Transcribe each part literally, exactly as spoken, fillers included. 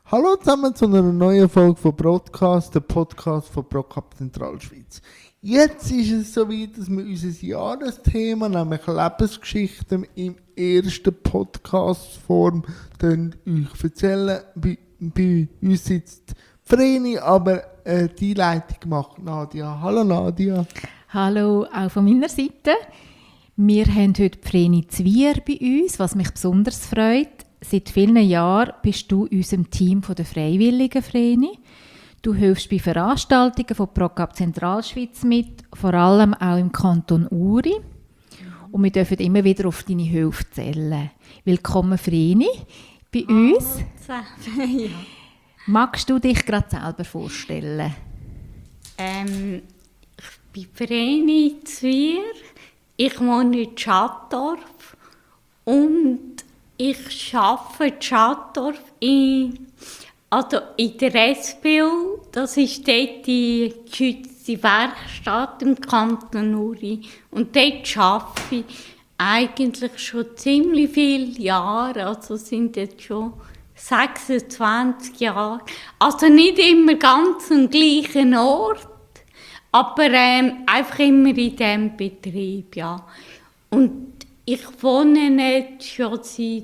Hallo zusammen zu einer neuen Folge von Broadcast, der Podcast von ProCup Zentralschweiz. Jetzt ist es soweit, dass wir unser Jahresthema, nämlich Lebensgeschichten, im ersten Podcast-Form euch erzählen. Bei, bei uns sitzt Vreni, aber äh, die Leitung macht Nadia. Hallo Nadia. Hallo, auch von meiner Seite. Wir haben heute Vreni Zwier bei uns, was mich besonders freut. Seit vielen Jahren bist du in unserem Team der Freiwilligen, Vreni. Du hilfst bei Veranstaltungen von ProCup Zentralschweiz mit, vor allem auch im Kanton Uri. Und wir dürfen immer wieder auf deine Hilfe zählen. Willkommen, Vreni, bei uns. Ja. Magst du dich gerade selber vorstellen? Ähm, ich bin Vreni Zwier. Ich wohne in Schattdorf und ich arbeite in Schattdorf in, also in der S B U. Das ist dort die geschützte Werkstatt im Kanton Uri. Und dort arbeite ich eigentlich schon ziemlich viele Jahre. Also sind jetzt schon sechsundzwanzig Jahre. Also nicht immer ganz am gleichen Ort, aber ähm, einfach immer in diesem Betrieb, ja. Und ich wohne jetzt schon seit,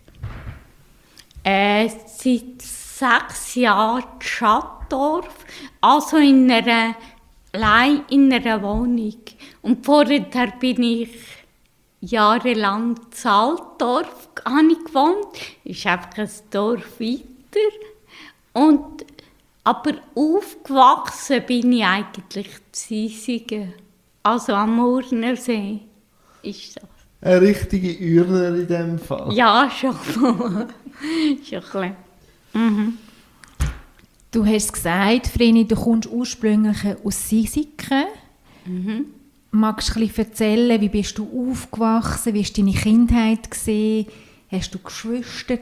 äh, seit sechs Jahren in Schattdorf, also in einer, allein in einer Wohnung. Und vorher bin ich jahrelang in Altdorf gewohnt. Das ist einfach ein Dorf weiter. Und, aber aufgewachsen bin ich eigentlich in Sisigen, also am Urnersee ist das. Eine richtige Urner in diesem Fall. Ja, schon. schon ein bisschen. Mhm. Du hast gesagt, Vreni, du kommst ursprünglich aus Sisigen. Mhm. Magst du ein bisschen erzählen, wie bist du aufgewachsen? Wie war deine Kindheit? Hast du Geschwister?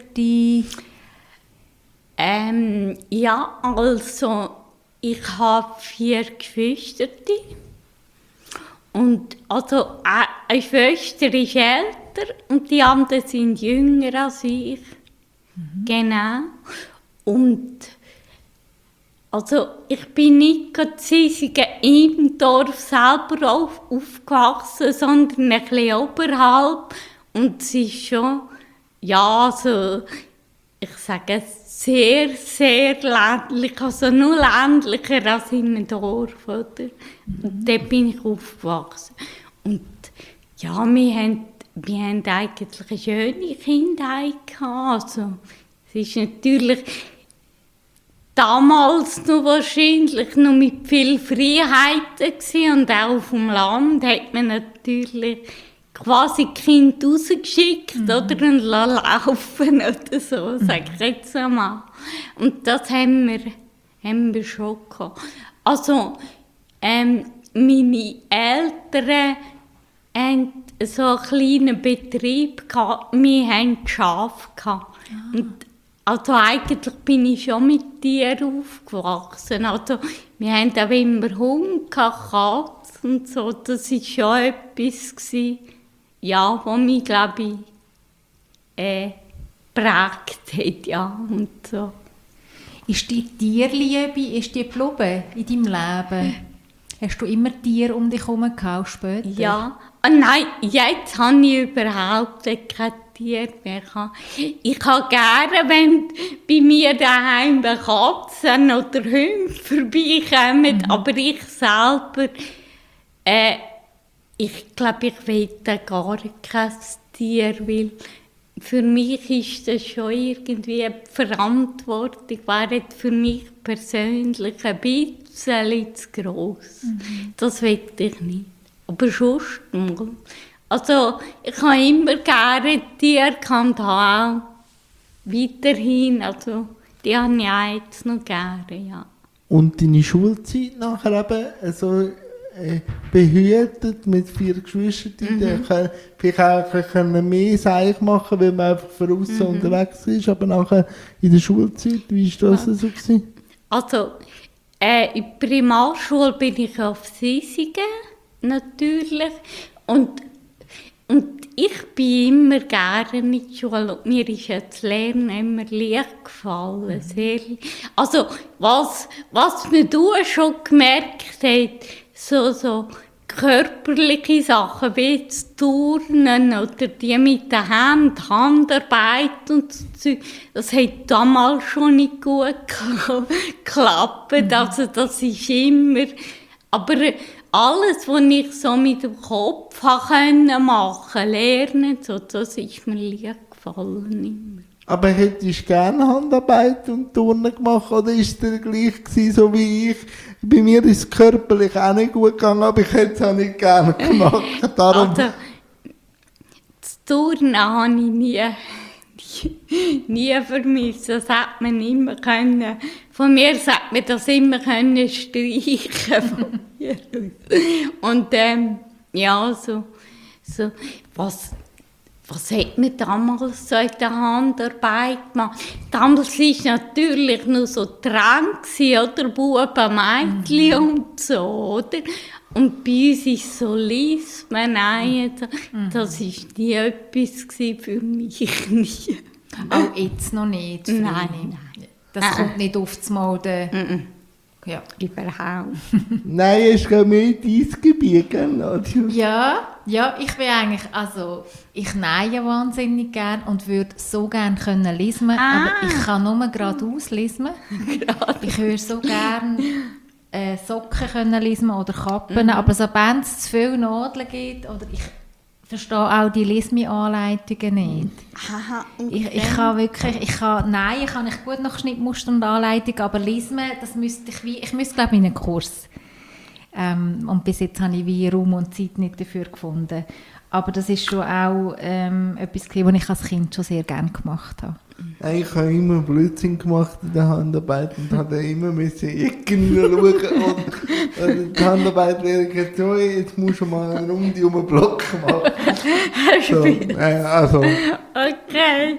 Ähm, ja, also ich habe vier Geschwister. Und also eine Schwester ist älter und die anderen sind jünger als ich. Mhm. Genau. Und also ich bin nicht gerade Sisigen im Dorf selber auf, aufgewachsen, sondern ein bisschen oberhalb. Und es ist schon, ja, also ich sage sehr, sehr ländlich, also nur ländlicher als in einem Dorf, oder? Und dort bin ich aufgewachsen. Und ja, wir haben, wir haben eigentlich eine schöne Kindheit gehabt. Also, es ist natürlich damals noch wahrscheinlich noch mit viel Freiheiten gewesen. Und auch auf dem Land hat man natürlich quasi Kind rausgeschickt, mhm. oder, und laufen oder so, sage ich jetzt einmal. Und das haben wir, haben wir schon gehabt. Also, ähm, meine Eltern hatten so einen kleinen Betrieb gehabt. Wir hatten Schafe gehabt. Ah. Und also eigentlich bin ich schon mit Tieren aufgewachsen. Also, wir hatten auch immer Hunde, Katzen und so. Das war schon etwas gewesen, ja, was mich, glaube ich, äh, prägt hat, ja, und so. Ist die Tierliebe, ist die geblieben in deinem Leben? Hast du immer Tiere um dich herum gehabt, später? Ja, oh nein, jetzt habe ich überhaupt kein Tier mehr gehabt. Ich habe gerne, wenn bei mir daheim Katzen oder Hunde vorbeikommen, mhm. aber ich selber, äh, ich glaube, ich will gar kein Tier, weil für mich ist das schon irgendwie eine Verantwortung, wäre für mich persönlich ein bisschen zu gross. Mhm. Das will ich nicht. Aber sonst mal. Also, ich habe immer gerne Tiere gehabt, auch weiterhin. Also, die habe ich auch jetzt noch gerne, ja. Und deine Schulzeit nachher eben, also äh, behütet mit vier Geschwistern, mhm. die können vielleicht auch können mehr Seich machen, weil man einfach von außen mhm. unterwegs ist, aber nachher in der Schulzeit, wie war das ja. so gewesen? Also, äh, in der Primarschule bin ich auf Sisigen, natürlich, und, und ich bin immer gerne in die Schule und mir ist ja das Lernen immer leicht gefallen. Sehr, also was, was man du schon gemerkt hat, so, so körperliche Sachen wie das Turnen oder die mit den Händen, Handarbeit und so Zeug, das hat damals schon nicht gut geklappt. Mhm. Also das ist immer, aber alles, was ich so mit dem Kopf machen konnte, lernen, so, das ist mir leicht gefallen. Immer. Aber hättest du gerne Handarbeit und Turnen gemacht oder war es dir gleich gewesen, so wie ich? Bei mir ist es körperlich auch nicht gut gegangen, aber ich hätte es auch nicht gerne gemacht. Darum. Also, das Turnen habe ich nie, nie, nie vermisst. Das hat man immer können. Von mir hat man das immer können streichen. Von mir aus. Und ähm, ja, so, so was... Was hat man damals so in der Handarbeit gemacht? Damals war natürlich nur so Trend, oder? Buben, Mädchen mhm. und so, oder? Und bei uns ist es so Lismen, nein, mhm. das war nie etwas für mich. Nie. Auch jetzt noch nicht? Nein, nein. Das äh. kommt nicht auf das Mode? Mhm. Ja. Überhaupt. Nein, es ist gar mehr dein Gebiet, gell? Ja, ja, ich bin eigentlich, also, ich nähe wahnsinnig gerne und würde so gerne können lesen, ah. aber ich kann nur geradeaus lesen. Ich würde so gerne äh, Socken können lesen oder Kappen, mhm. aber sobald es zu viel Nadeln gibt, oder ich verstehe auch die Lesmi-Anleitungen nicht. Aha, okay. ich, ich kann wirklich, ich kann, nein, kann ich gut nach Schnittmuster und Anleitung, aber lesen, das müsste ich wie, ich müsste glaube ich in einen Kurs. Ähm, und bis jetzt habe ich wie Raum und Zeit nicht dafür gefunden. Aber das ist schon auch ähm, etwas, was ich als Kind schon sehr gerne gemacht habe. Ich habe immer Blödsinn gemacht in der Handarbeit und habe immer müssen irgendwie schauen. Und, und die Handarbeitlehrerin gesagt, so, jetzt musst du mal eine Runde um den Block machen. So, äh, also. Okay.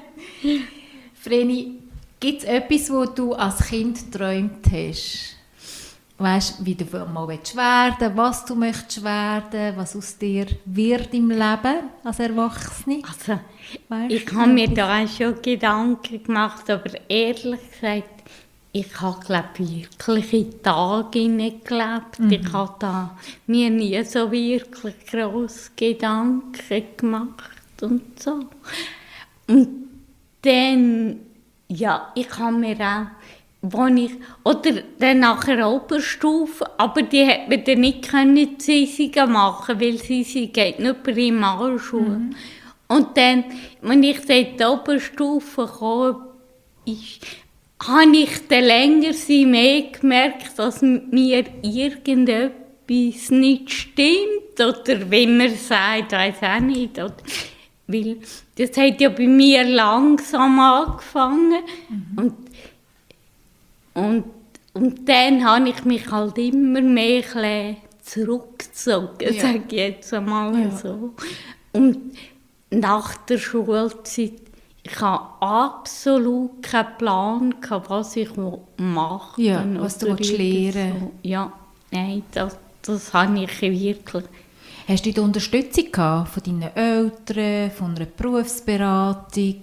Vreni, gibt es etwas, wo du als Kind geträumt hast? Weißt du, wie du mal werden willst, was du möchtest werden, was aus dir wird im Leben als Erwachsene? Also, weißt ich habe mir da auch schon Gedanken gemacht, aber ehrlich gesagt, ich habe glaube wirklich in Tage hineingelebt. Mhm. Ich habe da mir nie so wirklich grosse Gedanken gemacht und so. Und dann, ja, ich habe mir auch wo ich, oder dann nachher Oberstufe, aber die hat man dann nicht können Ziesigen machen, weil sie geht nur Primarschule. Mhm. Und dann, wenn ich dann in die Oberstufe kam, habe ich dann länger sie mehr gemerkt, dass mir irgendetwas nicht stimmt, oder wie man sagt, weiß auch nicht. Oder, weil das hat ja bei mir langsam angefangen. Mhm. Und Und, und dann habe ich mich halt immer mehr zurückgezogen, ja. sage ich jetzt einmal ja. so. Und nach der Schulzeit, ich hatte absolut keinen Plan, was ich machen will. Ja, was du lernen so. Ja, nein, das, das habe ich wirklich. Hast du die Unterstützung gehabt von deinen Eltern, von einer Berufsberatung?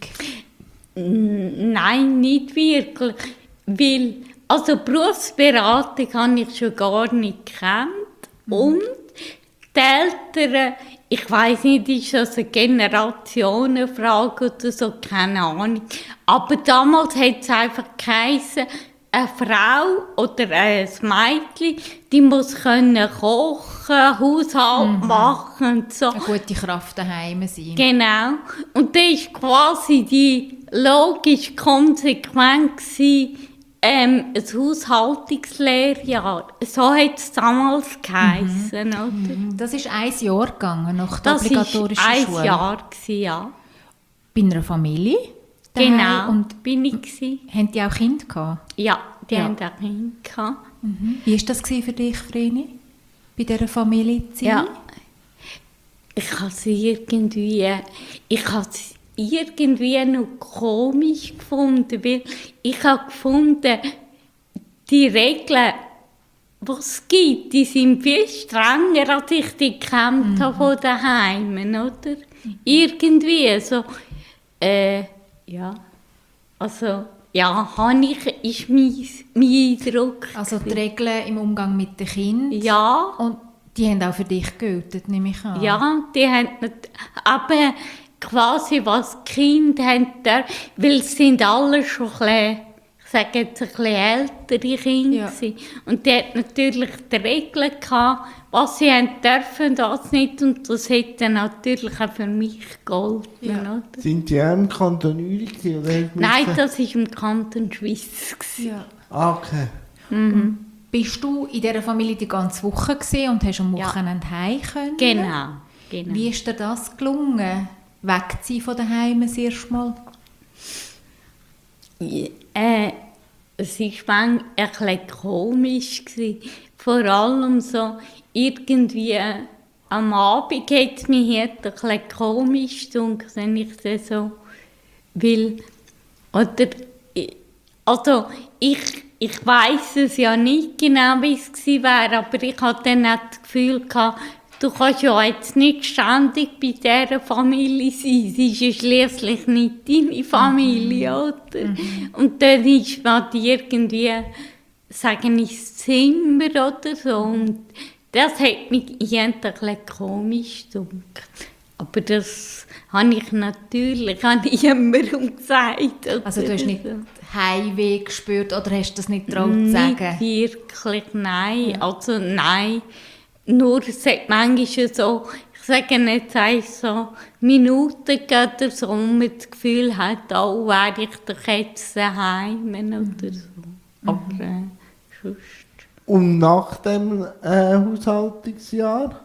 Nein, nicht wirklich. Weil, also Berufsberatung habe ich schon gar nicht gekannt. Mhm. Und die Eltern, ich weiss nicht, ist das eine Generationenfrage oder so, keine Ahnung. Aber damals hat es einfach geheissen, eine Frau oder ein Mädchen, die muss können kochen, Haushalt mhm. machen und so. Eine gute Kraft daheim sein. Genau. Und das war quasi die logische Konsequenz, ähm, ein Haushaltungslehrjahr. So hat es damals geheissen, mhm. oder? Das ist ein Jahr gegangen, nach der das obligatorischen Schule. Das Schule. war ein Jahr, ja. Bei einer Familie? Genau, und bin ich gewesen. Haben die auch Kinder gehabt? Ja, die ja. haben auch Kinder gehabt. Mhm. Wie war das für dich, Vreni, bei dieser Familie zu sein? Ja, ich habe es irgendwie, ich habe es irgendwie noch komisch gefunden, weil ich habe gefunden, die Regeln was es gibt, die sind viel strenger, als ich die gekannt mhm. habe von daheim, oder? Irgendwie so, äh, ja, also, ja, habe ich, ist mein, mein Eindruck. Also die Regeln im Umgang mit den Kindern? Ja. Und die haben auch für dich gelten, nehme ich an? Ja, die haben nicht, aber quasi was die Kinder haben, weil es sind alle schon ein bisschen, ich sage jetzt ein bisschen ältere Kinder ja. gewesen. Und die hatten natürlich die Regeln gehabt, was sie haben dürfen, das nicht. Und das hätte natürlich auch für mich gegolten. Ja. Oder? Sind die auch im Kanton Uri gewesen? Nein, das war im Kanton Schweiz. Ja. Ah, okay. Mhm. Bist du in dieser Familie die ganze Woche gewesen und hast am Wochenende ja. heim können? Genau, genau. Wie ist dir das gelungen, wegzuziehen von daheim das erste Mal? Ja, äh, es war ein bisschen komisch gewesen. Vor allem so irgendwie äh, am Abend hat es mich ein bisschen komisch gedacht, wenn ich das so will. Oder, also ich, ich weiss es ja nicht genau, wie es gewesen wäre, aber ich hatte dann auch das Gefühl gehabt, du kannst ja jetzt nicht ständig bei dieser Familie sein. Sie ist ja schliesslich nicht deine Familie, oder? Mhm. Und dann ist man irgendwie, sagen ich, das Zimmer oder so. Und das hat mich ein bisschen komisch gedacht. Aber das habe ich natürlich an niemandem gesagt. Oder? Also du hast nicht Heimweh gespürt oder hast du das nicht getraut zu sagen? Nicht wirklich, nein. Ja. Also nein. Nur es hat manchmal so, ich sage nicht, so Minuten oder so, wo man das Gefühl hat, oh, wäre ich doch jetzt daheim oder so. Aber äh, sonst. Und nach dem äh, Haushaltungsjahr?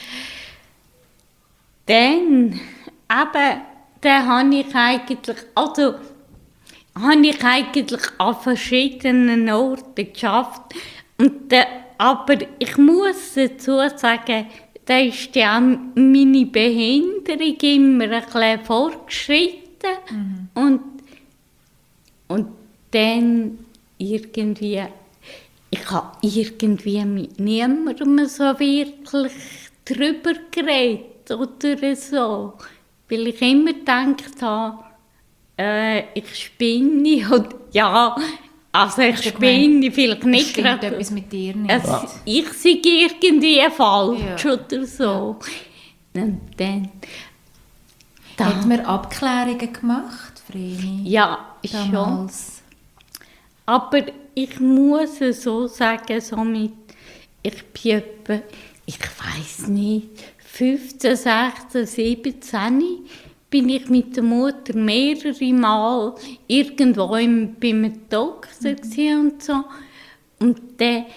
Dann, eben, dann habe ich eigentlich, also, habe ich eigentlich an verschiedenen Orten geschafft. Und dann, aber ich muss dazu sagen, da ist ja meine Behinderung immer ein bisschen fortgeschritten. Mhm. Und, und dann irgendwie, ich habe irgendwie mit niemandem so wirklich drüber geredet oder so. Weil ich immer gedacht habe, äh, ich spinne und ja, also ich spinne vielleicht nicht gerade. Etwas mit dir nicht. Es, ja. Ich sei irgendwie falsch ja. oder so. Ja. Und dann... Da. Hat man Abklärungen gemacht, Vreni? Ja, damals. Schon. Aber ich muss so sagen, so mit, ich bin etwa, ich weiss nicht, fünfzehn, sechzehn, siebzehn bin ich mit der Mutter mehrere Mal irgendwo im, bei einem Doktor mhm. und so. Und dann,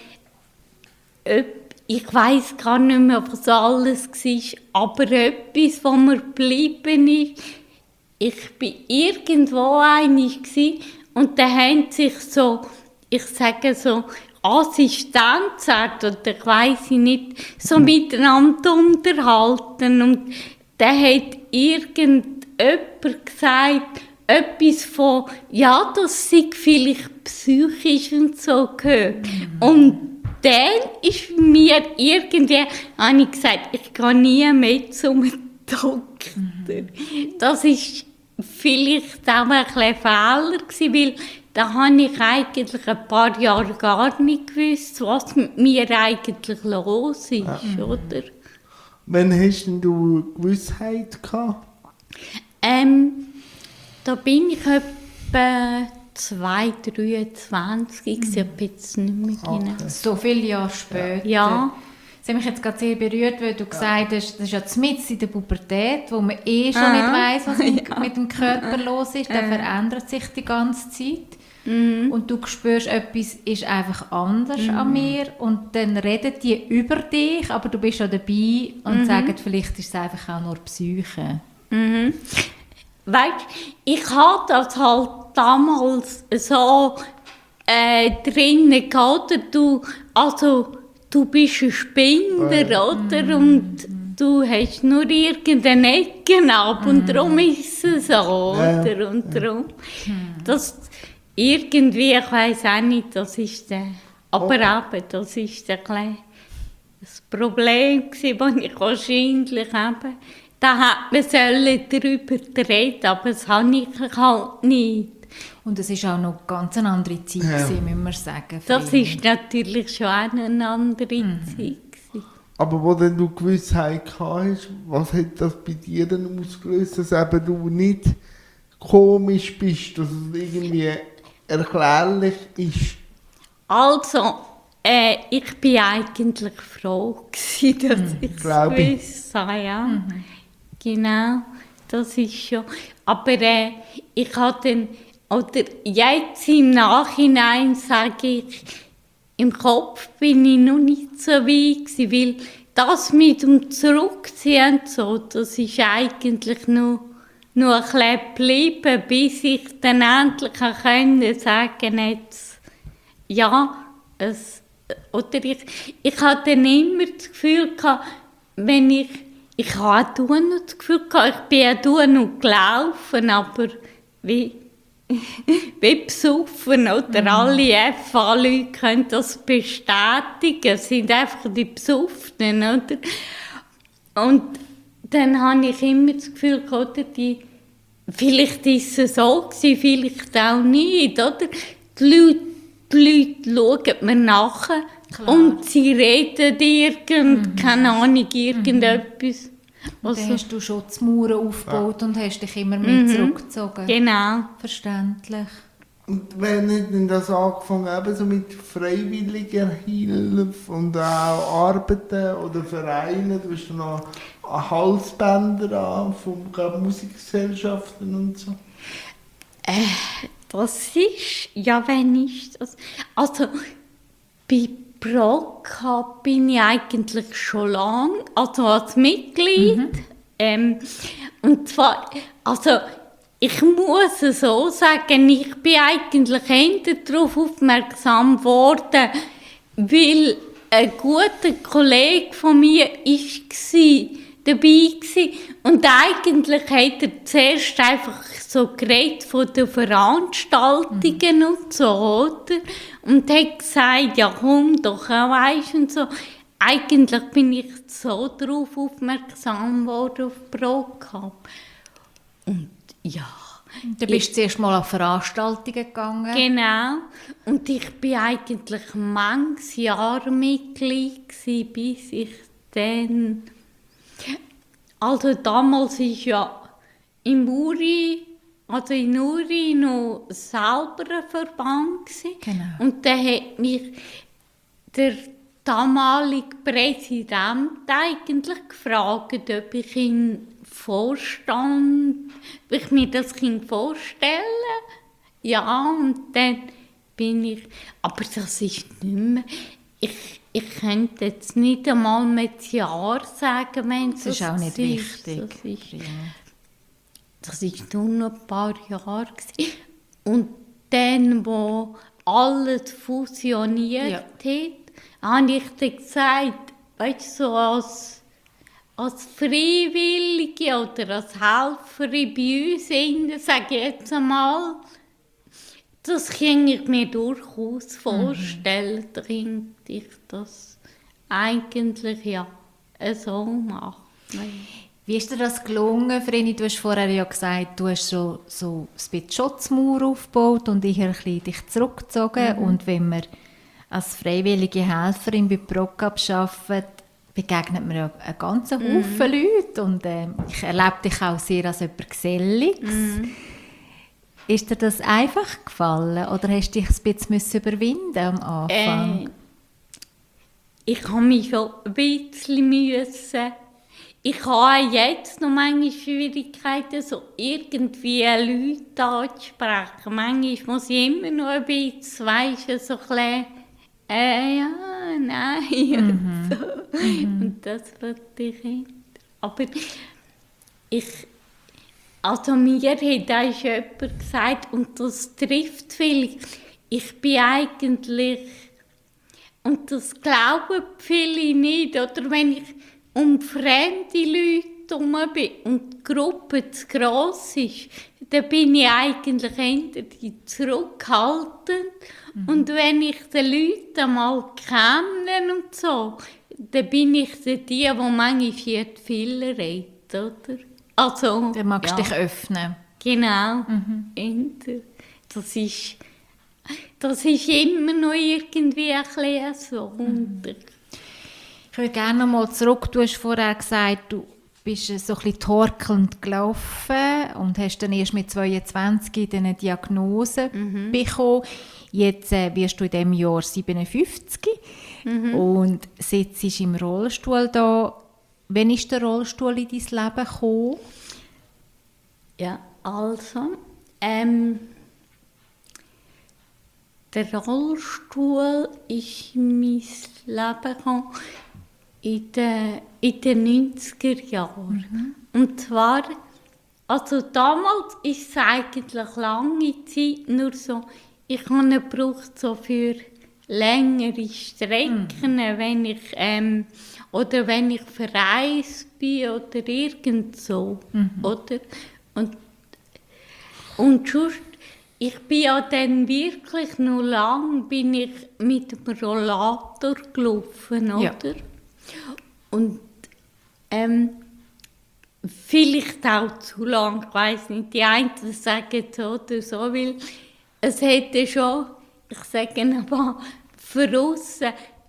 ich weiss gar nicht mehr, was alles war, aber etwas, was mir geblieben ist, ich war irgendwo einig und dann haben sich so, ich sage so, Assistenzärzte, oder ich weiss nicht, so miteinander unterhalten. Und dann hat irgendjemand gesagt, etwas von, ja, das sei vielleicht psychisch und so gehört. Mhm. Und dann ist mir irgendwie, habe ich gesagt, ich gehe nie mehr zum Doktor. Mhm. Das war vielleicht auch ein bisschen Fehler gewesen, weil da habe ich eigentlich ein paar Jahre gar nicht gewusst, was mit mir eigentlich los ist, ja. oder? Wann hast denn du Gewissheit gehabt? Ähm, da bin ich etwa zwei, dreiundzwanzig, ich habe jetzt nicht mehr genau. Okay. So viele Jahre später. Ja. Das hat mich jetzt gerade sehr berührt, weil du ja. gesagt hast, das ist ja mitten in der Pubertät, wo man eh schon Aha. nicht weiss, was mit, ja. mit dem Körper los ist. Der äh. verändert sich die ganze Zeit. Mhm. Und du spürst, etwas ist einfach anders mhm. an mir. Und dann reden die über dich, aber du bist schon dabei und mhm. sagen, vielleicht ist es einfach auch nur Psyche. Mhm. Weißt du, ich hatte das halt damals so äh, drinnen gehabt, du, also du bist ein Spinner, äh. oder? Mm. Und du hast nur irgendeine Ecke ab und mm. darum ist es so, oder? Und darum, das irgendwie, ich weiss auch nicht, das ist der... Aber Oh. eben, das war ein bisschen das Problem, das ich wahrscheinlich eben, da hat man sollen darüber reden, aber das habe ich halt nicht. Und es war auch noch ganz eine andere Zeit, Ja. gewesen, müssen wir sagen. Das Vreni. ist natürlich schon auch eine andere Mhm. Zeit gewesen. Aber wo denn du Gewissheit gehabt hast, was hat das bei dir denn ausgelöst, dass eben du nicht komisch bist, dass es irgendwie erklärlich ist? Also, äh, ich bin eigentlich froh gewesen, dass ich es glaub ich. gewusst habe, ja. Genau, das ist schon. Aber äh, ich habe dann, oder jetzt im Nachhinein sage ich, im Kopf bin ich noch nicht so weit gewesen, weil das mit dem Zurückziehen und so, das ist eigentlich nur, nur ein bisschen geblieben, bis ich dann endlich können sagen jetzt, ja, es, oder ich, ich hatte dann immer das Gefühl gehabt, wenn ich, ich hatte auch noch das Gefühl gehabt, ich bin ja auch noch gelaufen, aber wie, wie besoffen, oder? Mm. Alle F A-Leute können das bestätigen, es sind einfach die Besoffenen, oder? Und dann habe ich immer das Gefühl gehabt, oder, die, vielleicht ist es so gewesen, vielleicht auch nicht, oder? Die Leute, die Leute schauen mir nachher und sie reden irgend, mhm. keine Ahnung, irgendetwas. Und Also, dann hast du Schutzmauern aufgebaut ja. und hast dich immer mehr Mhm. zurückgezogen. Genau. Verständlich. Und wenn hat denn das angefangen, eben so mit freiwilliger Hilfe und auch Arbeiten oder Vereinen? Du hast dann noch Halsbänder an von glaub, Musikgesellschaften und so. Äh, das ist, ja, wenn ich das, also bei Prokop bin ich eigentlich schon lange, also als Mitglied. Mhm. Ähm, und zwar, also ich muss es so sagen, ich bin eigentlich eher darauf aufmerksam geworden, weil ein guter Kollege von mir war dabei war. Und eigentlich hat er zuerst einfach so geredet von den Veranstaltungen mhm. und so, oder? Und hat gesagt, ja komm doch, weisst und so. Eigentlich bin ich so darauf aufmerksam geworden auf Prokop. Und ja. Du bist ich, zuerst mal an Veranstaltungen gegangen. Genau. Und ich war eigentlich manches Jahr Mitglied gewesen, bis ich dann... Also damals war ja in Uri, also in Uri noch selber ein Verband gewesen. Genau. Und dann hat mich der damalige Präsident eigentlich gefragt, ob ich ihn Vorstand, ob ich mir das vorstellen kann. Ja, und dann bin ich, aber das ist nicht mehr, ich, ich könnte jetzt nicht einmal mit Jahr sagen, wenn das ist auch nicht ist. wichtig. Das ist, das ist nur noch ein paar Jahre gewesen. Und dann, wo alles fusioniert ja. hat, habe ich dann gesagt, weißt du, so als als Freiwillige oder als Helferin bei uns, sage ich jetzt einmal, das kann ich mir durchaus vorstellen, mhm. dass ich das eigentlich ja so mache. Wie ist dir das gelungen, Vreni? Du hast vorher ja gesagt, du hast so, so ein bisschen Schutzmauer aufgebaut und ich ein bisschen dich zurückgezogen. Mhm. Und wenn man als freiwillige Helferin bei Prokop arbeitet, begegnet man ja einen ganzen Haufen mm. Leute und äh, ich erlebe dich auch sehr als jemand Geselliges. Mm. Ist dir das einfach gefallen oder hast du dich ein bisschen überwinden am Anfang? Äh, ich habe mich schon ein bisschen müssen. Ich habe jetzt noch manchmal Schwierigkeiten, so irgendwie Leute anzusprechen. Manchmal muss ich immer noch ein bisschen, weißt du, so ein bisschen Äh, ja, nein, mhm. und so. Mhm. Und das wollte ich nicht. Aber ich, also mir hat auch jemand gesagt, und das trifft viel, ich bin eigentlich, und das glauben viele nicht, oder wenn ich um fremde Leute herum bin und die Gruppe zu gross ist, da bin ich eigentlich eher zurückhaltend. Mhm. Und wenn ich die Leute mal kenne und so, dann bin ich die, die manchmal viel redet, oder? Also, dann magst du ja. dich öffnen. Genau. Mhm. Das ist, das ist immer noch irgendwie ein bisschen so. Mhm. Ich würde gerne noch mal zurück. Du hast vorher gesagt, du bist so ein bisschen torkelnd gelaufen und hast dann erst mit zweiundzwanzig eine Diagnose mhm. bekommen. Jetzt äh, wirst du in diesem Jahr siebenundfünfzig mhm. und sitzt im Rollstuhl da. Wann ist der Rollstuhl in dein Leben gekommen? Ja, also, ähm, der Rollstuhl ist in mein Leben gekommen in den, in den neunziger Jahren. Mhm. Und zwar, also damals ist es eigentlich lange Zeit nur so, ich habe ihn gebraucht so für längere Strecken, mhm. wenn ich, ähm, oder wenn ich verreist bin oder irgend so, mhm. oder? Und, und sonst, ich bin ja dann wirklich noch lang bin ich mit dem Rollator gelaufen, oder? Ja. Und ähm, vielleicht auch zu lang, ich weiss nicht, die einen sagen so oder so, weil es hätte schon, ich sage aber, für uns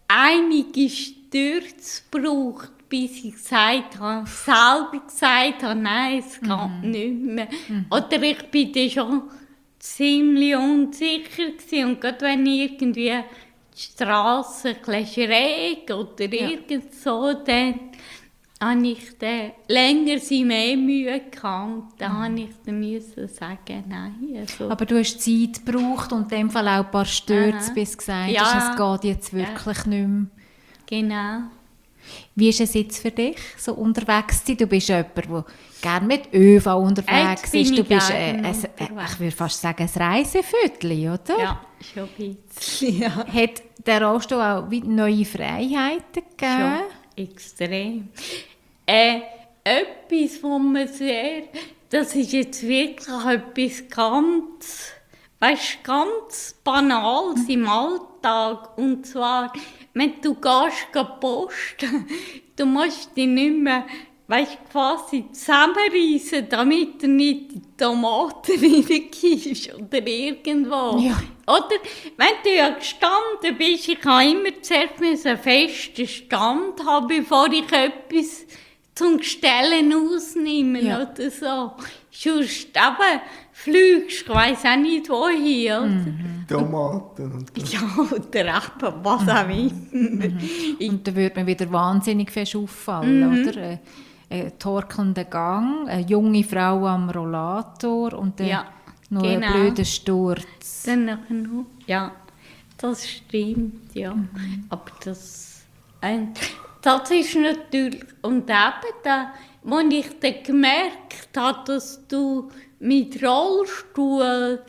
einige Stürze gebraucht, bis ich gesagt habe, selber gesagt habe, nein, es geht mhm. nicht mehr. Mhm. Oder ich bin dann schon ziemlich unsicher gewesen. Und gerade wenn irgendwie die Straße etwas schräg oder ja. irgend so, dann habe ich dann länger sie mehr Mühe gehabt. Dann mhm. habe ich dann müssen sagen, nein. Also. Aber du hast Zeit gebraucht und in dem Fall auch ein paar Stürze, bis du gesagt ja. hast, es geht jetzt wirklich ja. nicht mehr. Genau. Wie ist es jetzt für dich, so unterwegs zu sein? Du bist jemand, der gerne mit ÖV unterwegs ist. Du bist, äh, ein, äh, ich würde fast sagen, ein Reiseviertel, oder? Ja, schon ein bisschen, ja. Hat der Rollstuhl auch neue Freiheiten gegeben? Schon, extrem. Äh, etwas, wo man sehr, das ist jetzt wirklich etwas ganz, weißt, ganz Banales im Alltag. Und zwar, wenn du gehst, posten, du musst dich nicht mehr, weißt, quasi zusammenreissen, damit du nicht die Tomaten reingibst oder irgendwo. Ja. Oder wenn du ja gestanden bist, ich habe immer zuerst einen festen Stand haben, bevor ich etwas zum Stellen ausnehme ja. oder so. Sonst eben fliegst, ich weiss auch nicht wohin. Mhm. Tomaten. Und ja, oder eben was auch immer. Mhm. Und dann würde man wieder wahnsinnig fest auffallen, mhm. oder? Ein, ein torkelnder Gang, eine junge Frau am Rollator und dann ja, noch genau. ein blöder Sturz. Dann noch, ja, das stimmt, ja. Mhm. Aber das, äh, das ist natürlich, und eben da, als ich dann gemerkt habe, dass du mit Rollstuhl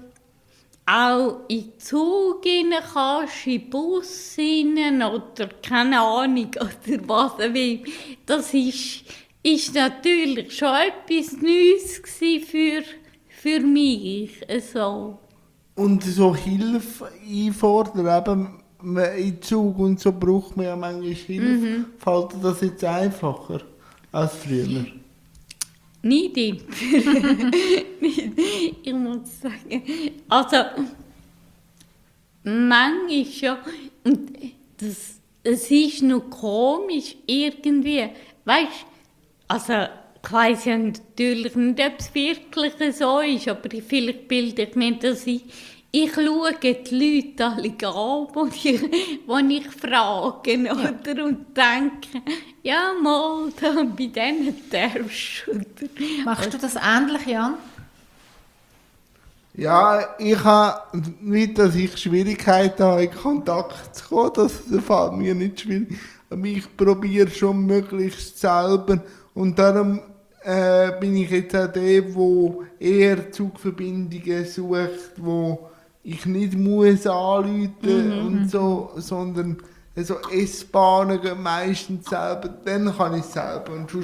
auch in den Zug rein kannst, in den Bus rein oder keine Ahnung, oder was auch immer. Das ist, ist natürlich schon etwas Neues für, für mich. Also. Und so Hilfe einfordern, eben in Zug und so braucht man ja manchmal Hilfe. Mhm. Fällt dir das jetzt einfacher als früher? Nicht immer. Ich muss sagen. Also, manchmal schon. Und das, es ist noch komisch irgendwie. Weißt du, also, ich weiss ja natürlich nicht, ob es wirklich so ist, aber vielleicht bilde ich mir das ein. Ich schaue die Leute alle an, die ich, die ich frage, ja. oder? Und denke, ja, mal, da bei denen darfst du. Machst du das ähnlich, Jan? Ja, ich habe nicht, dass ich Schwierigkeiten habe, in Kontakt zu kommen. Das fällt mir nicht schwierig. Aber ich probiere schon möglichst selber. Und darum äh, bin ich jetzt auch der, der eher Zugverbindungen sucht, wo ich nicht muss anrufen mhm. und so, sondern also S-Bahnen gehen meistens selber, dann kann ich selber. Und sonst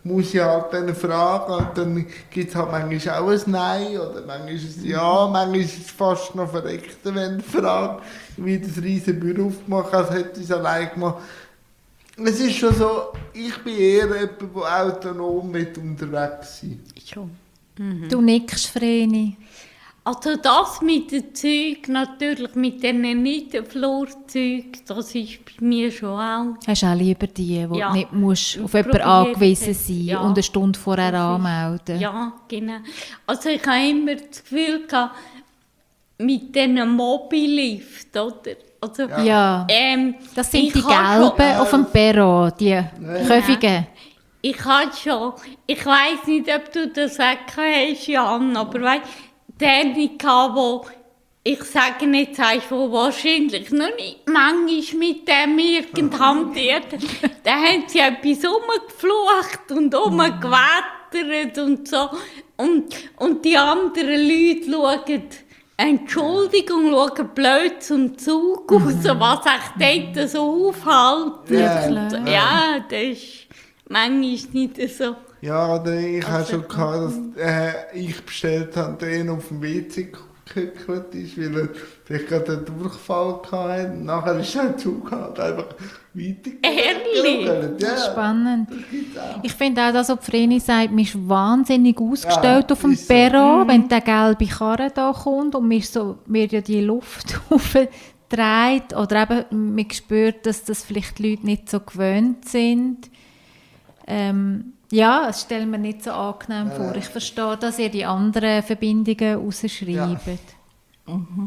muss ich halt dann fragen und dann gibt es halt manchmal auch ein Nein oder manchmal ist es Ja, manchmal ist es fast noch verreckter, wenn ich frage, wie das riesen Büro aufgemacht, als hätte ich es allein gemacht. Es ist schon so, ich bin eher jemand, der autonom mit unterwegs sein. Schon. Du nickst, Vreni. Also das mit dem Zeug, natürlich mit diesen Niederflurzeug, das ist bei mir schon auch. Hast du auch lieber die, wo Ja. du nicht musst auf Ich jemanden probiere angewiesen das. sein Ja. und eine Stunde vorher Das ist- anmelden? Ja, genau. Also ich habe immer das Gefühl gehabt, mit diesen Mobillifts, oder? Also, Ja. Ähm, Das sind ich die habe gelben schon- auf dem Perron, die Köfigen. Ich habe schon, ich weiss nicht, ob du das auch hast, Jan, aber weißt der gehabt, wo ich sage nicht, sagst wo wahrscheinlich noch nicht manchmal mit dem irgend hantiert, da haben sie etwas rumgeflucht und rumgewettert und so. Und, und die anderen Leute schauen, Entschuldigung, schauen blöd zum Zug raus, was ich dort so aufhalten. Ja, Und, ja, das ist manchmal nicht so. Ja, oder ich habe Also, schon gehabt, dass äh, ich bestellt habe, der ihn auf dem W C gehückelt ist, weil er vielleicht gerade einen Durchfall hatte. Und nachher ist der Zug halt einfach weitergegangen. Ehrlich? Ja, Spannend. das gibt's auch. Ich finde auch, dass ob Vreni sagt, man ist wahnsinnig ausgestellt Ja, auf dem ist so. Perron, wenn der gelbe Karre da kommt und mir so, mir ja die Luft aufdreht. Oder eben, man spürt, dass das vielleicht die Leute nicht so gewöhnt sind. Ähm, ja, das stelle mir nicht so angenehm Ja. vor. Ich verstehe, dass ihr die anderen Verbindungen rausschreibt. Mhm.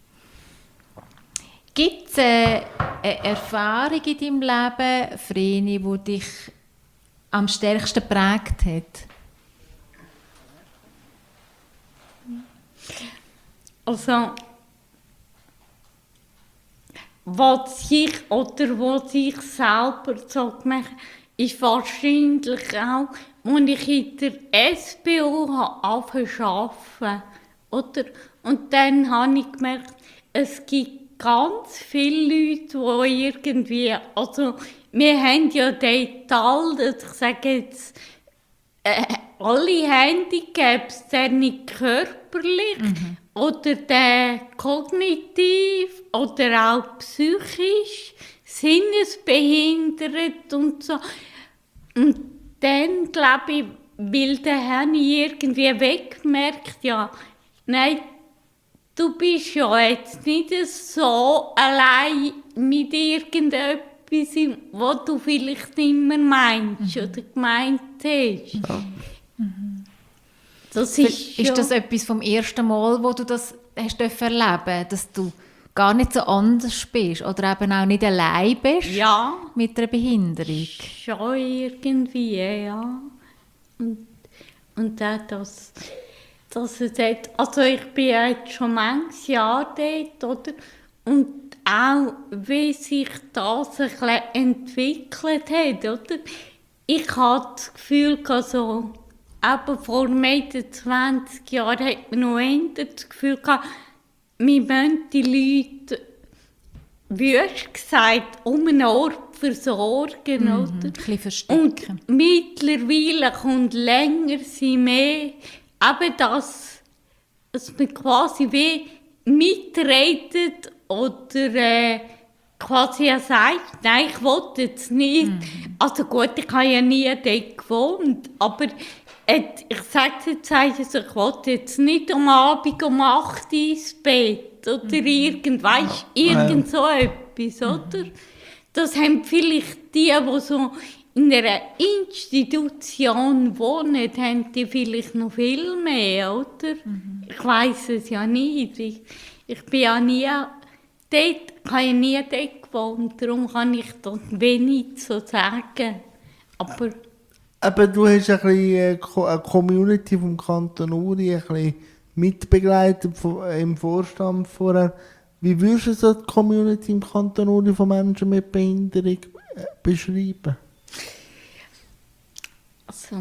Gibt es äh, eine Erfahrung in deinem Leben, Vreni, die dich am stärksten geprägt hat? Also, was ich oder was ich selber so gemacht habe, ist wahrscheinlich auch, als ich in der S B O angefangen zu arbeiten, oder? Und dann habe ich gemerkt, es gibt ganz viele Leute, die irgendwie, also wir haben ja den Teil, dass ich sage jetzt, äh, alle Handicaps, der nicht körperlich oder der kognitiv oder auch psychisch, sinnesbehindert und so. Und dann glaube ich, weil dann habe ich irgendwie weggemerkt, ja, nein, du bist ja jetzt nicht so allein mit irgendetwas, was du vielleicht immer meinst mhm. oder gemeint hast. Ja. Mhm. Das ist, ist das etwas vom ersten Mal, wo du das hast erleben, dass du gar nicht so anders bist oder eben auch nicht allein bist ja. mit einer Behinderung? Schon irgendwie, ja. Und, und auch das, dass es hat, also ich bin jetzt schon manches Jahr dort, oder? Und auch, wie sich das ein bisschen entwickelt hat, oder? Ich hatte das Gefühl, also, eben vor Mitte zwanzig Jahren hat man noch eher das Gefühl gehabt, wir müssen die Leute, wie hast du gesagt, um einen Ort versorgen, Mhm, oder? ein bisschen verstecken. Und mittlerweile kommt länger sie mehr, eben das, dass man quasi wie mitredet oder äh, quasi ja sagt, nein, ich will jetzt nicht. Mhm. Also gut, ich habe ja nie dort gewohnt, aber äh, ich sage jetzt, also, ich will jetzt nicht am Abend um acht Uhr ins Bett oder mhm. irgend, weißt, irgend so etwas, oder? Das haben vielleicht die, die so in einer Institution wohnen, haben die vielleicht noch viel mehr, oder? Mhm. Ich weiss es ja nicht. Ich, ich bin ja nie dort, ich habe ja nie dort gewohnt, darum kann ich dort wenig so sagen. Aber, Aber du hast ein bisschen eine Community vom Kanton Uri ein bisschen mitbegleitet im Vorstand vorher. Wie würdest du so die Community im Kanton Uri von Menschen mit Behinderung beschreiben? Also,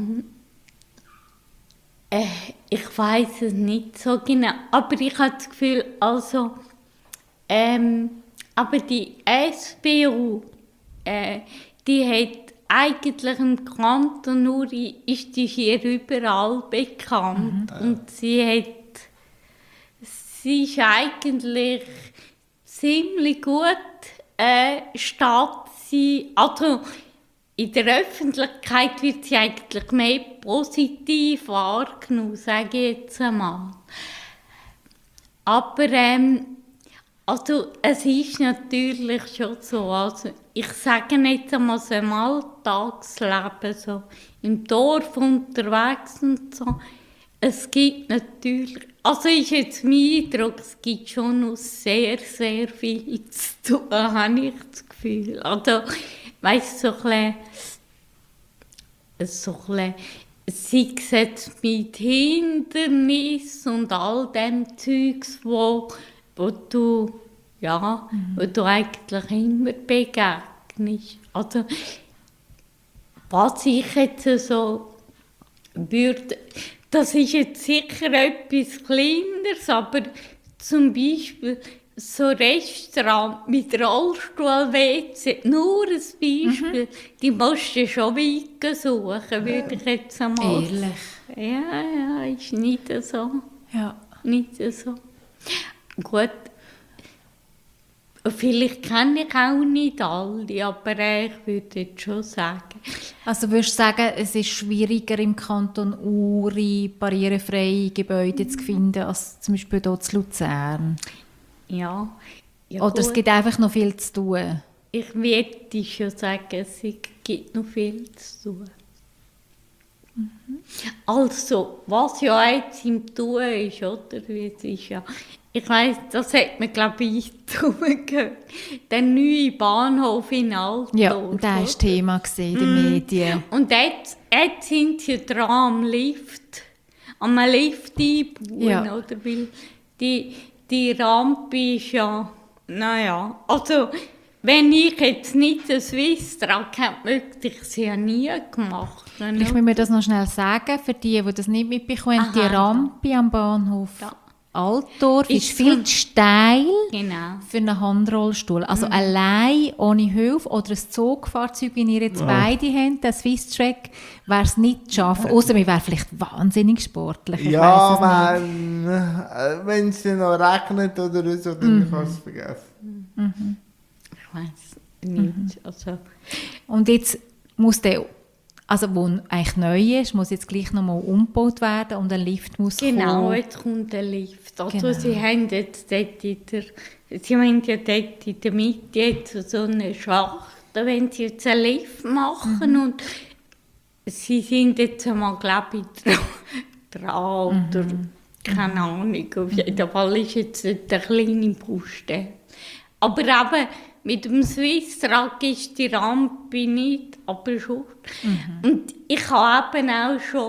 äh, ich weiss es nicht so genau, aber ich habe das Gefühl, also, ähm, aber die S B U, äh, die hat eigentlich im Kanton Uri ist die Schier überall bekannt. Mhm. Und sie hat, sie ist eigentlich ziemlich gut äh, Stadt. Sie, also in der Öffentlichkeit wird sie eigentlich mehr positiv wahrgenommen, sage ich jetzt einmal. Aber ähm, also, es ist natürlich schon so, also ich sage jetzt einmal so im Alltagsleben, so im Dorf unterwegs und so, es gibt natürlich, also ist jetzt mein Eindruck, es gibt schon noch sehr, sehr viel zu tun, habe ich das Gefühl. Also, weißt du, so ein bisschen, so ein bisschen, sei es jetzt mit Hindernissen und all dem Zeugs, wo, wo du, ja, mhm. wo du eigentlich immer begegnest. Also, was ich jetzt so würde, das ist jetzt sicher etwas Kleineres, aber zum Beispiel so Restaurant mit Rollstuhl-W C, nur ein Beispiel, mhm. die musst du schon weit suchen, würde ich jetzt einmal Ehrlich? Ja, ja, ist nicht so. Ja. Nicht so. Gut, vielleicht kenne ich auch nicht alle, aber ich würde jetzt schon sagen. Also würdest du sagen, es ist schwieriger im Kanton Uri barrierefreie Gebäude zu finden, als zum Beispiel hier in Luzern? Ja. ja Oder gut. Es gibt einfach noch viel zu tun? Ich würde schon sagen, es gibt noch viel zu tun. Mhm. Also, was ja jetzt im Tun ist, oder? Es ist ja, ich weiss, das hat man, glaube ich, gehört. Der neue Bahnhof in Altdorf. Ja, das war Thema in den mm. Medien. Und jetzt, jetzt sind sie dran am Lift, am Lift einbauen, ja. oder? Weil die, die Rampe ist ja, naja, also, wenn ich jetzt nicht den Swisstrag hätte, möchte ich sie ja nie gemacht. Ich will mir das noch schnell sagen, für die, die das nicht mitbekommen haben, die Rampe am Bahnhof ja. Altdorf ist, ist viel zu steil genau. für einen Handrollstuhl. Also mhm. allein, ohne Hilfe oder ein Zugfahrzeug, wie ihr jetzt ja. beide habt, der Swisstrack, wäre es nicht zu schaffen. Außer wir wären vielleicht wahnsinnig sportlich. Ich ja, man, wenn es noch regnet oder so, dann mhm. kannst du es vergessen. Mhm. Ich weiss nicht. Mhm. Also. Und jetzt muss der, also wo eigentlich neu ist, muss jetzt gleich nochmal umgebaut werden und ein Lift muss genau, kommen. Genau, jetzt kommt ein Lift. Also genau. sie haben jetzt dort in der, sie haben ja dort in der Mitte jetzt so eine Schacht, wenn sie jetzt einen Lift machen mhm. und sie sind jetzt einmal, glaube ich, dran, dran oder mhm. keine Ahnung. Auf jeden Fall ist jetzt nicht eine kleine Baustelle. Aber eben, mit dem Swisstrag ist die Rampe nicht, aber schon. Mhm. Und ich habe eben auch schon,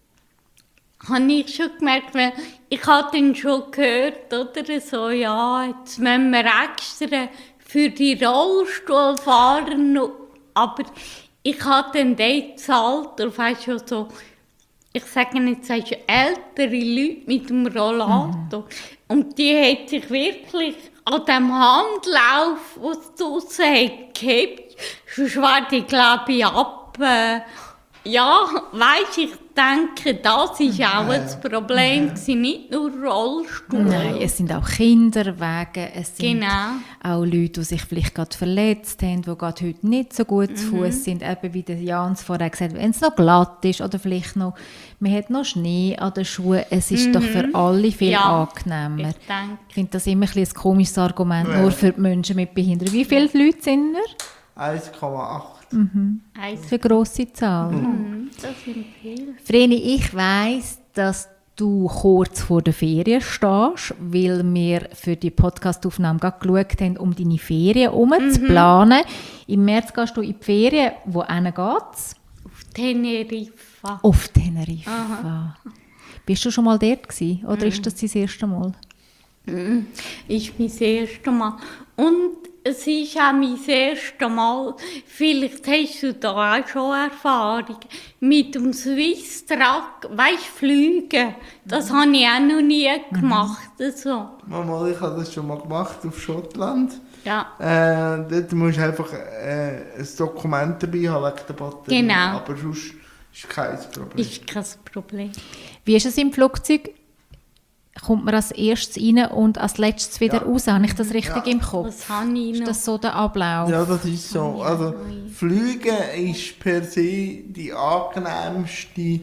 habe ich schon gemerkt, weil ich habe dann schon gehört, oder so, ja, jetzt müssen wir extra für die Rollstuhlfahrer noch, aber ich habe dann dort gezahlt, oder weißt du, so, ich sage nicht, sagst du, ältere Leute mit dem Rollator. Mhm. Und die hat sich wirklich an dem Handlauf, den es draussen hat, gehabt. Sonst wäre die, glaube ich, ab. Äh, ja, weisst, ich denke, das war auch das Problem, ja. nicht nur Rollstuhl. Nein, es sind auch Kinderwege, es sind genau. auch Leute, die sich vielleicht gerade verletzt haben, die gerade heute nicht so gut zu Fuß mhm. sind. Eben wie der Jans vorher gesagt hat, wenn es noch glatt ist oder vielleicht noch, man hat noch Schnee an den Schuhen, es ist mhm. doch für alle viel ja, angenehmer. Ich, ich finde das immer ein, ein komisches Argument, ja. nur für die Menschen mit Behinderung. Wie viele Leute sind wir? eins Komma acht. Mhm. Das ist eine grosse Zahl. Mhm. Das sind viele. Vreni, ich weiss, dass du kurz vor der Ferien stehst, weil wir für die Podcast-Aufnahme gerade geschaut haben, um deine Ferien herum mhm. zu planen. Im März gehst du in die Ferien. Wohin geht's? Auf Teneriffa. Auf Teneriffa. Aha. Bist du schon mal dort gewesen, oder mhm. ist das das erste Mal? Mhm. Ist mein erstes Mal. Und es ist auch mein erstes Mal, vielleicht hast du da auch schon Erfahrung, mit dem Swisstrag, weißt du, fliegen. Das mhm. habe ich auch noch nie gemacht. So. Mama, ich habe das schon mal gemacht auf Schottland. Ja. Äh, dort musst du einfach äh, ein Dokument dabei haben wegen der Batterie. Genau. Aber sonst ist kein Problem. Ist kein Problem. Wie ist es im Flugzeug? Kommt man als erstes rein und als letztes wieder Ja. raus? Habe ich das richtig Ja. im Kopf? Was habe ich Ist noch? das so der Ablauf? Ja, das ist so. Also, Fliegen ist per se die angenehmste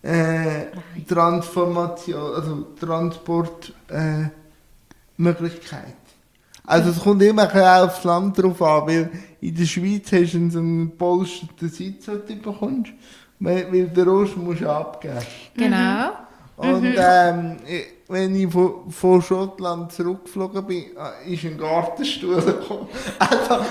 äh, Transformation, also Transportmöglichkeit. Äh, Möglichkeit. also es kommt immer ein bisschen aufs Land drauf an, weil in der Schweiz hast du so einen polsterten Sitz, den du bekommst, weil, weil den Rest musst du abgeben. Genau. Und ähm, ich, wenn ich von, von Schottland zurückgeflogen bin, äh, ist ein Gartenstuhl gekommen. Also,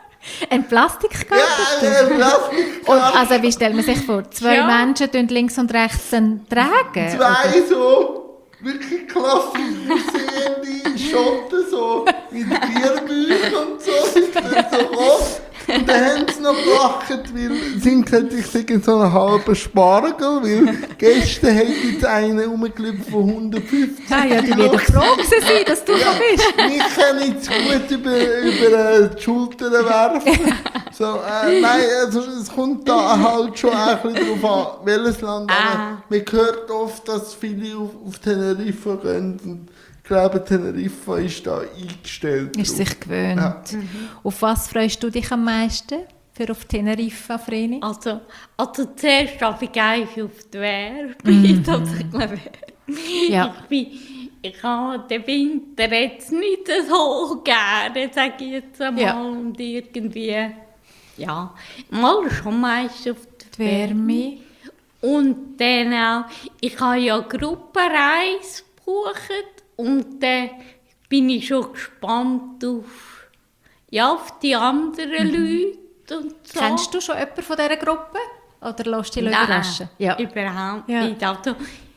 Ein Plastikgartenstuhl? ja, äh, lass mich Und also wie stellt man sich vor? Zwei Ja. Menschen tun links und rechts dann tragen? Zwei so wirklich klassisch aussehende Schotten, so mit Bierbüchern und so, sind dann so gekommen. Und dann haben sie noch gelacht, weil sie haben gesagt, ich sei so einen halben Spargel, weil gestern hat jetzt einer rumgelaufen von hundertfünfzig Ah ja, die Kilo. werden froh gewesen sein, dass du da bist. Mich kann nicht zu gut über, über äh, die Schultern werfen. So, äh, nein, also es kommt da halt schon ein bisschen drauf an, welches Land. Ah. Aber man hört oft, dass viele auf, auf Teneriffa gehen. Und ich glaube, Teneriffa ist da eingestellt. Ist drauf. sich gewöhnt. Ja. Auf was freust du dich am meisten für auf Teneriffa, Vreni? Also, also zuerst darf ich eigentlich auf die Werbung, dass ich glaube, Ja. ich bin, ich habe den Winter jetzt nicht so gerne, sage ich jetzt einmal, Ja. und irgendwie, ja, mal schon meist auf die, Die Wärme. Und dann auch, ich habe ja eine Gruppenreise gebucht und dann bin ich schon gespannt auf, ja, auf die anderen Leute und so. Kennst du schon jemanden von dieser Gruppe? Oder lässt du dich Nein, überraschen? Ja. überhaupt Ja. nicht. Also,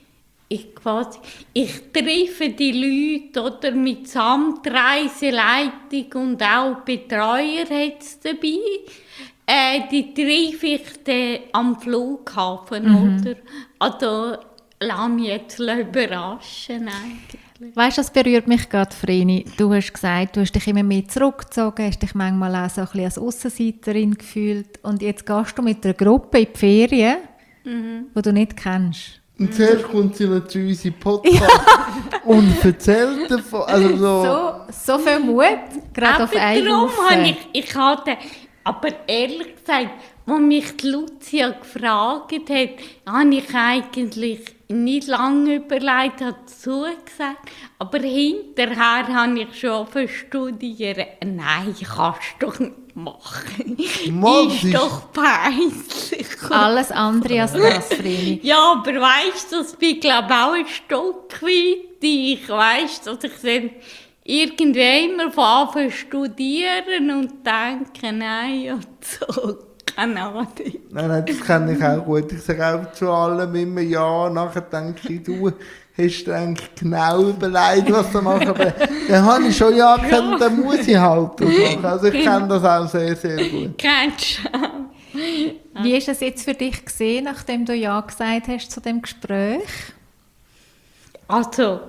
ich, quasi, ich treffe die Leute oder mitsamt Reiseleitung und auch Betreuer hat es dabei. Äh, die treffe ich dann am Flughafen, Mhm. oder? Also, lass mich jetzt überraschen eigentlich. Weißt du, das berührt mich gerade, Vreni. Du hast gesagt, du hast dich immer mehr zurückgezogen, hast dich manchmal auch so ein bisschen als Aussenseiterin gefühlt. Und jetzt gehst du mit einer Gruppe in die Ferien, Mhm. die du nicht kennst. Und zuerst kommt sie noch zu unserem Podcast und erzählt davon. Also so, So, so viel Mut, gerade auf Aber einen darum Haufen. habe ich, ich hatte, aber ehrlich gesagt, als mich die Lucia gefragt hat, habe ich eigentlich nicht lange überlegt, hat zugesagt. Aber hinterher habe ich schon verstudiert. Nein, kannst du doch nicht machen. Mann, das ist ist- doch peinlich. Alles andere als das, Vreni. Ja, aber weißt du, das bin ich glaube auch ein Stück weit. Ich weiss, dass ich dann irgendwie immer von Anfang studieren und denke, nein, und so, keine Ahnung. nein, nein, das kenne ich auch gut. Ich sage auch zu allem immer ja, nachher denke ich, du hast dir eigentlich genau überlegt, was du machst. Aber dann habe ich schon ja gekannt, dann muss ich halt das machen. Also ich kenne das auch sehr, sehr gut. Kennst du auch? Wie ist es jetzt für dich gesehen, nachdem du Ja gesagt hast zu dem Gespräch? Also,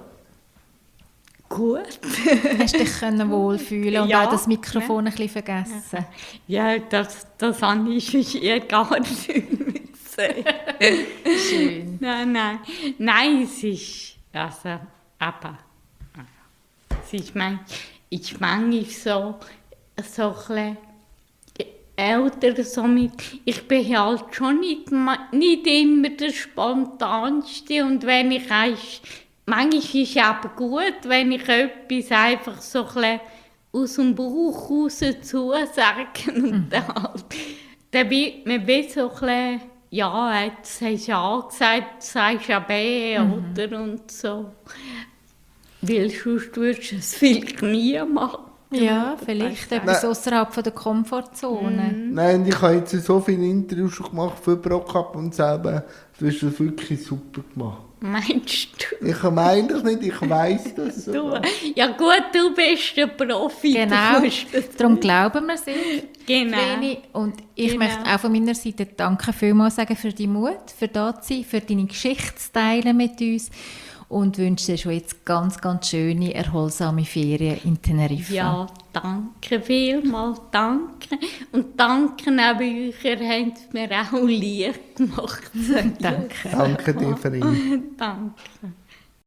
gut. Hast du dich können wohlfühlen und Ja, auch das Mikrofon ein bisschen vergessen? Ja, das, das habe ich schon eher gar nicht gesehen. Schön. Nein, nein. Nein, es ist, also, aber, es ist mein, ich manchmal so, so ein bisschen älter, so mit, ich bin halt schon nicht, ma- nicht immer der Spontanste und wenn ich eins, manchmal ist es aber gut, wenn ich etwas einfach so ein bisschen aus dem Bauch raus zusagen und dann halt, dann wird man wie so ein bisschen, ja, jetzt hast du A gesagt, jetzt sagst du ja B, oder, und so. Weil sonst würdest du es vielleicht nie machen. Ja, vielleicht etwas außerhalb von der Komfortzone. Nein, ich habe jetzt so viele Interviews schon gemacht für ProCup und selber, du hast das wirklich super gemacht. Meinst du? Ich meine das nicht, ich weiss das. Du, sogar. ja gut, du bist der Profi. Genau, Du musst das- darum glauben wir es. Genau. Vreni. Und ich Genau. möchte auch von meiner Seite danke vielmals sagen für deinen Mut, für da zu sein, für deine Geschichte zu teilen mit uns. und wünsche dir schon jetzt ganz, ganz schöne, erholsame Ferien in Teneriffa. Ja, danke vielmals, danke. Und danke auch euch, ihr habt mir auch lieb gemacht. Danke. Danke dir, Verein. Danke.